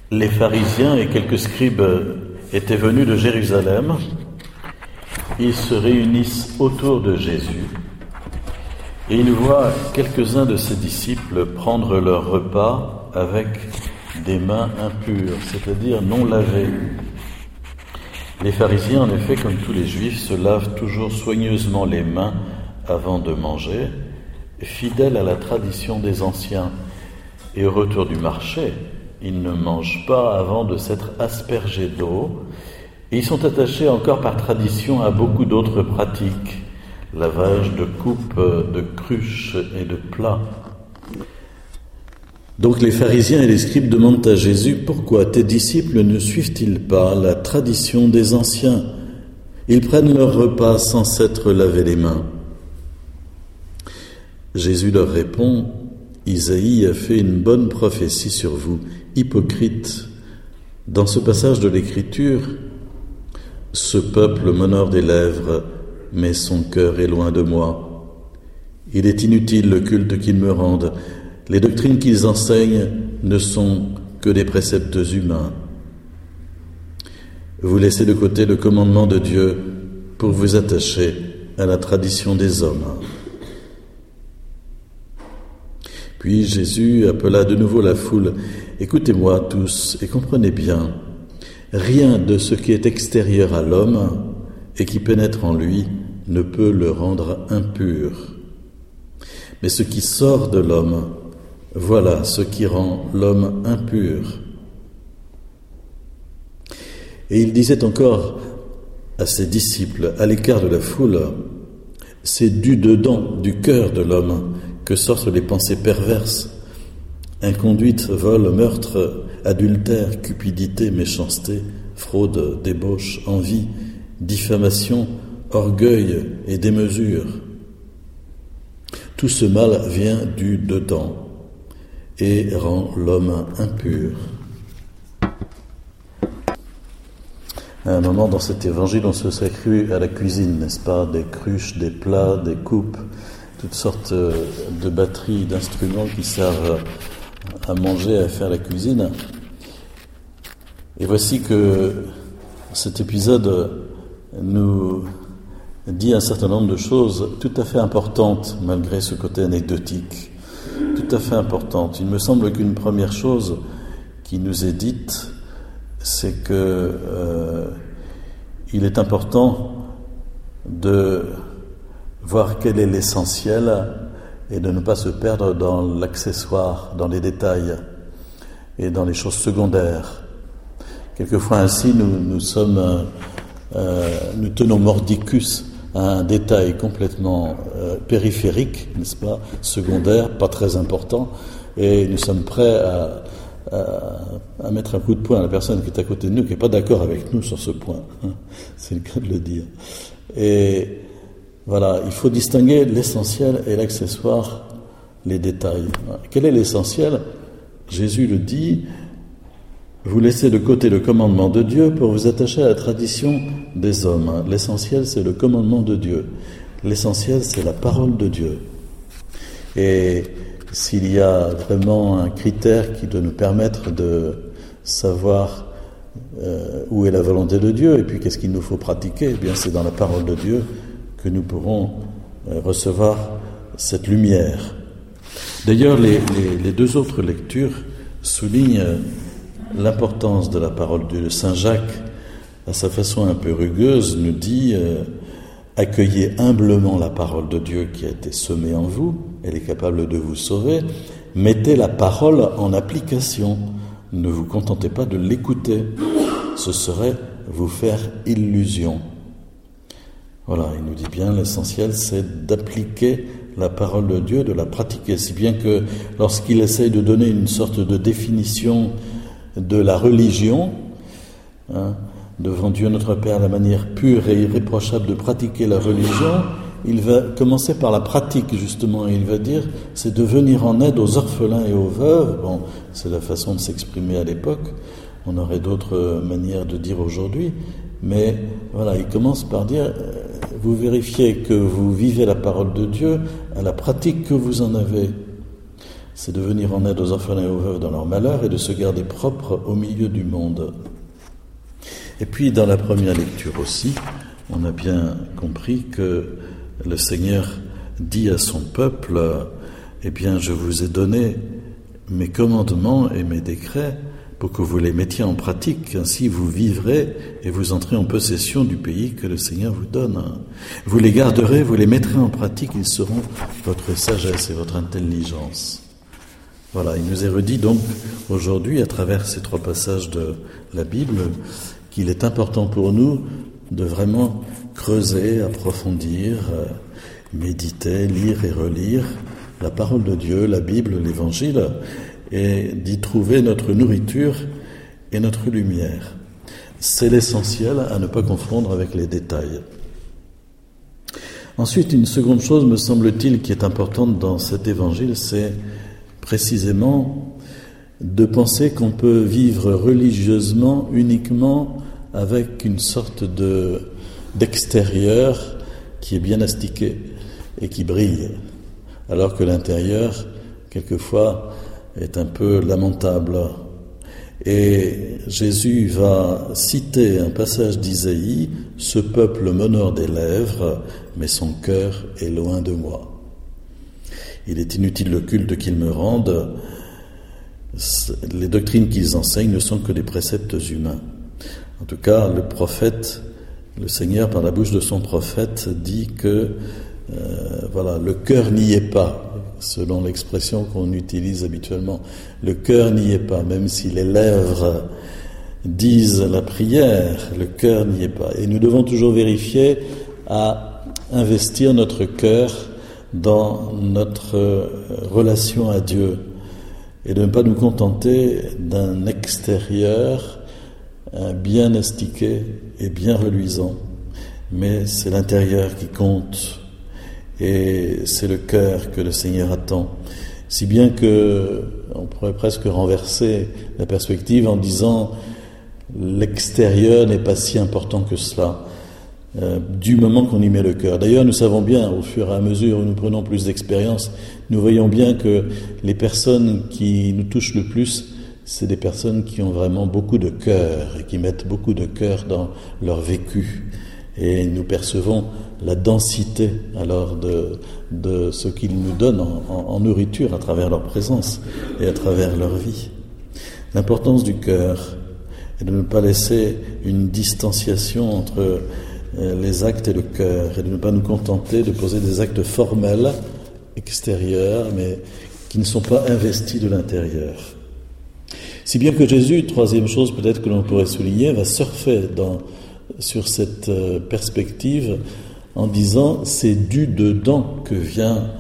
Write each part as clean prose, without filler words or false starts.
Les pharisiens et quelques scribes étaient venus de Jérusalem. Ils se réunissent autour de Jésus et ils voient quelques-uns de ses disciples prendre leur repas avec des mains impures, c'est-à-dire non lavées. Les pharisiens, en effet, comme tous les juifs, se lavent toujours soigneusement les mains avant de manger, fidèles à la tradition des anciens. Et au retour du marché, ils ne mangent pas avant de s'être aspergés d'eau. Et ils sont attachés encore par tradition à beaucoup d'autres pratiques, lavage de coupes, de cruches et de plats. Donc les pharisiens et les scribes demandent à Jésus: pourquoi tes disciples ne suivent-ils pas la tradition des anciens? Ils prennent leur repas sans s'être lavé les mains. Jésus leur répond: Isaïe a fait une bonne prophétie sur vous, hypocrites. Dans ce passage de l'Écriture, ce peuple m'honore des lèvres, mais son cœur est loin de moi. Il est inutile le culte qu'ils me rendent. Les doctrines qu'ils enseignent ne sont que des préceptes humains. Vous laissez de côté le commandement de Dieu pour vous attacher à la tradition des hommes. Puis Jésus appela de nouveau la foule: écoutez-moi tous et comprenez bien. Rien de ce qui est extérieur à l'homme et qui pénètre en lui ne peut le rendre impur. Mais ce qui sort de l'homme, voilà ce qui rend l'homme impur. Et il disait encore à ses disciples, à l'écart de la foule: c'est du dedans, du cœur de l'homme, que sortent les pensées perverses, inconduite, vol, meurtre, adultère, cupidité, méchanceté, fraude, débauche, envie, diffamation, orgueil et démesure. Tout ce mal vient du dedans et rend l'homme impur. À un moment dans cet évangile, on se serait cru à la cuisine, n'est-ce pas? Des cruches, des plats, des coupes, toutes sortes de batteries, d'instruments qui servent à manger, à faire la cuisine. Et voici que cet épisode nous dit un certain nombre de choses tout à fait importantes, malgré ce côté anecdotique, tout à fait importantes. Il me semble qu'une première chose qui nous est dite, c'est que il est important de voir quel est l'essentiel et de ne pas se perdre dans l'accessoire, dans les détails et dans les choses secondaires. Quelquefois ainsi, nous tenons mordicus à un détail complètement périphérique, n'est-ce pas, secondaire, pas très important, et nous sommes prêts à mettre un coup de poing à la personne qui est à côté de nous, qui n'est pas d'accord avec nous sur ce point. C'est le cas de le dire. Et voilà, il faut distinguer l'essentiel et l'accessoire, les détails. Quel est l'essentiel? Jésus le dit: vous laissez de côté le commandement de Dieu pour vous attacher à la tradition des hommes. L'essentiel, c'est le commandement de Dieu. L'essentiel, c'est la parole de Dieu. Et s'il y a vraiment un critère qui doit nous permettre de savoir où est la volonté de Dieu et puis qu'est-ce qu'il nous faut pratiquer, eh bien c'est dans la parole de Dieu que nous pourrons recevoir cette lumière. D'ailleurs, les deux autres lectures soulignent l'importance de la parole de Dieu. Saint Jacques, à sa façon un peu rugueuse, nous dit accueillez humblement la parole de Dieu qui a été semée en vous, elle est capable de vous sauver, mettez la parole en application, ne vous contentez pas de l'écouter, ce serait vous faire illusion. Voilà, il nous dit bien, l'essentiel c'est d'appliquer la parole de Dieu, de la pratiquer, si bien que lorsqu'il essaye de donner une sorte de définition de la religion, devant Dieu notre Père, la manière pure et irréprochable de pratiquer la religion, il va commencer par la pratique justement, et il va dire c'est de venir en aide aux orphelins et aux veuves. Bon, c'est la façon de s'exprimer à l'époque, on aurait d'autres manières de dire aujourd'hui, mais voilà, il commence par dire vous vérifiez que vous vivez la parole de Dieu à la pratique que vous en avez. c'est de venir en aide aux orphelins et aux veuves dans leur malheur et de se garder propre au milieu du monde. Et puis dans la première lecture aussi, on a bien compris que le Seigneur dit à son peuple, eh bien je vous ai donné mes commandements et mes décrets pour que vous les mettiez en pratique, ainsi vous vivrez et vous entrez en possession du pays que le Seigneur vous donne. Vous les garderez, vous les mettrez en pratique, ils seront votre sagesse et votre intelligence. Voilà, il nous est redit donc aujourd'hui, à travers ces 3 passages de la Bible, qu'il est important pour nous de vraiment creuser, approfondir, méditer, lire et relire la parole de Dieu, la Bible, l'Évangile, et d'y trouver notre nourriture et notre lumière. C'est l'essentiel à ne pas confondre avec les détails. Ensuite, une seconde chose, me semble-t-il, qui est importante dans cet évangile, c'est précisément de penser qu'on peut vivre religieusement uniquement avec une sorte d'extérieur qui est bien astiqué et qui brille, alors que l'intérieur, quelquefois, est un peu lamentable. Et Jésus va citer un passage d'Isaïe, « Ce peuple m'honore des lèvres, mais son cœur est loin de moi. Il est inutile le culte qu'ils me rendent, les doctrines qu'ils enseignent ne sont que des préceptes humains. » En tout cas, le prophète, le Seigneur, par la bouche de son prophète, dit que le cœur n'y est pas, selon l'expression qu'on utilise habituellement. Le cœur n'y est pas, même si les lèvres disent la prière, le cœur n'y est pas. Et nous devons toujours vérifier à investir notre cœur dans notre relation à Dieu et de ne pas nous contenter d'un extérieur bien astiqué et bien reluisant. Mais c'est l'intérieur qui compte. Et c'est le cœur que le Seigneur attend. Si bien que on pourrait presque renverser la perspective en disant l'extérieur n'est pas si important que cela, du moment qu'on y met le cœur. D'ailleurs, nous savons bien, au fur et à mesure où nous prenons plus d'expérience, nous voyons bien que les personnes qui nous touchent le plus, c'est des personnes qui ont vraiment beaucoup de cœur et qui mettent beaucoup de cœur dans leur vécu. Et nous percevons la densité alors de ce qu'ils nous donnent en nourriture à travers leur présence et à travers leur vie. L'importance du cœur est de ne pas laisser une distanciation entre les actes et le cœur et de ne pas nous contenter de poser des actes formels, extérieurs, mais qui ne sont pas investis de l'intérieur. Si bien que Jésus, troisième chose peut-être que l'on pourrait souligner, va surfer sur cette perspective en disant c'est du dedans que vient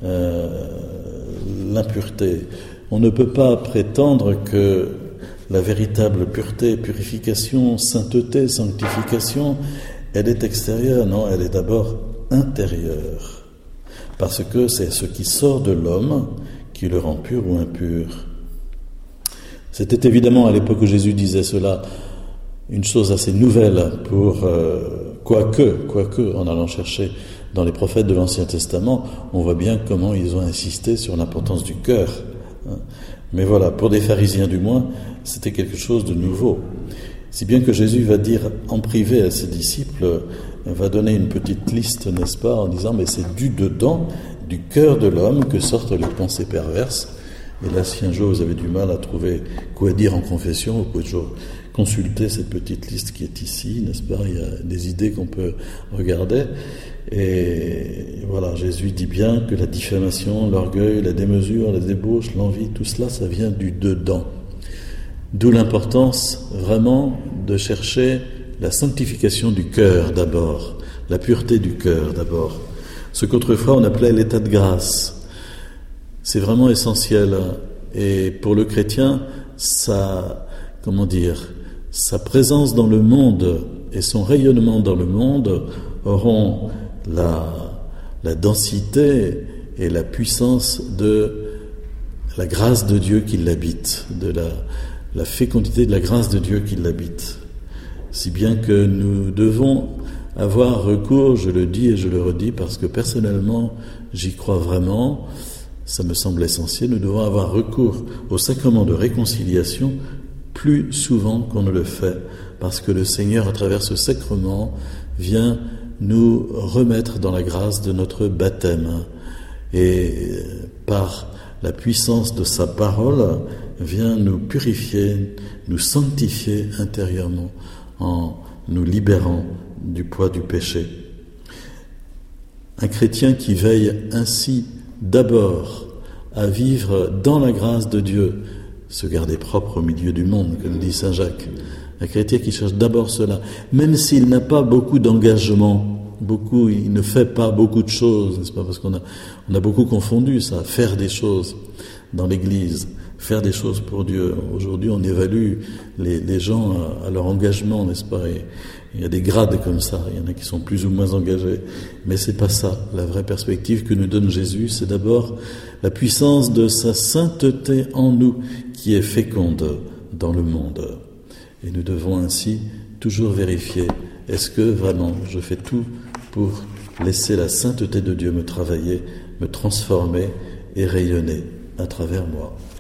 l'impureté. On ne peut pas prétendre que la véritable pureté, purification, sainteté, sanctification, elle est extérieure. Non, elle est d'abord intérieure. Parce que c'est ce qui sort de l'homme qui le rend pur ou impur. C'était évidemment à l'époque où Jésus disait cela une chose assez nouvelle pour quoique en allant chercher dans les prophètes de l'Ancien Testament, on voit bien comment ils ont insisté sur l'importance du cœur. Mais voilà, pour des pharisiens du moins, c'était quelque chose de nouveau. Si bien que Jésus va dire en privé à ses disciples, va donner une petite liste, n'est-ce pas, en disant mais c'est du dedans, du cœur de l'homme que sortent les pensées perverses. Et là, si un jour vous avez du mal à trouver quoi dire en confession, vous pouvez toujours consulter cette petite liste qui est ici, n'est-ce pas? Il y a des idées qu'on peut regarder. Et voilà, Jésus dit bien que la diffamation, l'orgueil, la démesure, la débauche, l'envie, tout cela, ça vient du dedans. D'où l'importance vraiment de chercher la sanctification du cœur d'abord, la pureté du cœur d'abord. Ce qu'autrefois on appelait l'état de grâce. C'est vraiment essentiel. Et pour le chrétien, sa présence dans le monde et son rayonnement dans le monde auront la densité et la puissance de la grâce de Dieu qui l'habite, de la fécondité de la grâce de Dieu qui l'habite. Si bien que nous devons avoir recours, je le dis et je le redis, parce que personnellement, j'y crois vraiment, ça me semble essentiel, nous devons avoir recours au sacrement de réconciliation plus souvent qu'on ne le fait, parce que le Seigneur, à travers ce sacrement, vient nous remettre dans la grâce de notre baptême. Et par la puissance de sa parole, vient nous purifier, nous sanctifier intérieurement, en nous libérant du poids du péché. Un chrétien qui veille ainsi d'abord à vivre dans la grâce de Dieu, se garder propre au milieu du monde, comme dit saint Jacques. Un chrétien qui cherche d'abord cela, même s'il n'a pas beaucoup d'engagement, il ne fait pas beaucoup de choses, n'est-ce pas? Parce qu'on a beaucoup confondu ça, faire des choses dans l'Église, faire des choses pour Dieu. Aujourd'hui, on évalue les gens à leur engagement, n'est-ce pas? Et il y a des grades comme ça, il y en a qui sont plus ou moins engagés. Mais c'est pas ça. La vraie perspective que nous donne Jésus, c'est d'abord la puissance de sa sainteté en nous qui est féconde dans le monde. Et nous devons ainsi toujours vérifier, est-ce que vraiment je fais tout pour laisser la sainteté de Dieu me travailler, me transformer et rayonner à travers moi.